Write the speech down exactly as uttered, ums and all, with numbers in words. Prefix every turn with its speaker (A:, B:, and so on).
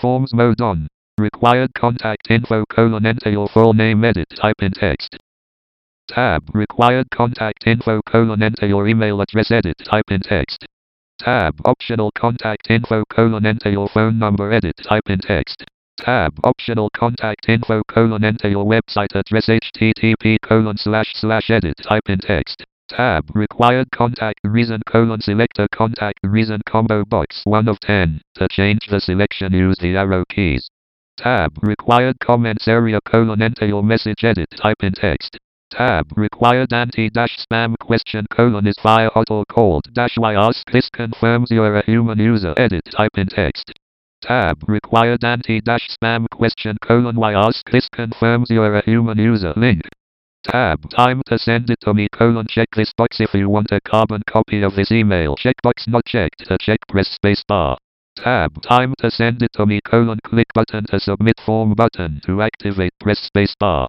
A: Forms mode on. Required contact info colon enter your full name edit type in text. Tab. Required contact info colon enter your email address edit type in text. Tab. Optional contact info colon enter your phone number edit type in text. Tab. Optional contact info colon enter your website address http colon slash slash edit type in text. Tab. Required contact reason colon select a contact reason combo box one of ten. To change the selection use the arrow keys. Tab. Required comments area colon enter your message edit type in text. Tab. Required anti-spam question colon is fire hot or cold dash why ask this confirms you're a human user edit type in text. Tab. Required anti-spam question colon why ask this confirms you're a human user link. Tab. Time to send it to me colon check this box if you want a carbon copy of this email. Checkbox not checked. To check press space bar. Tab. Time to send it to me colon click button to submit form button. To activate press space bar.